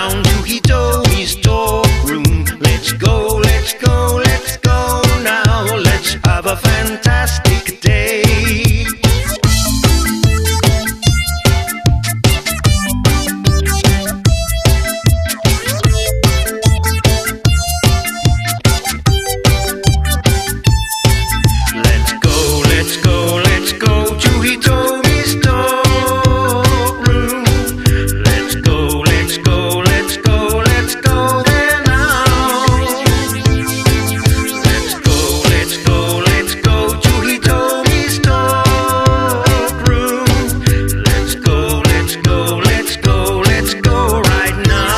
down to Hitomi's storeroom. Let's go, let's go, let's go now. Let's have a fantastic day. Let's go, let's go, let's go to Hitomi's storeroom. Let's go, let's go, let's go, let's go there now. Let's go, let's go, let's go to Hitomi's storeroom. Let's go, let's go, let's go, let's go right now.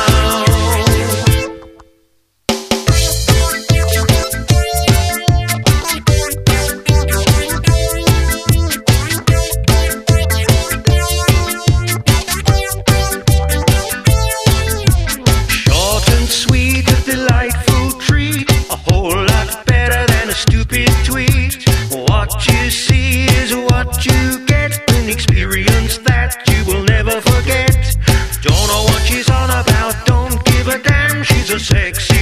Short and sweet, a delightful treat, a whole lot better than a stupid tweet. What you see is what you get, an experience that you will never forget. Don't know what she's on about, don't give a damn, she's a sexy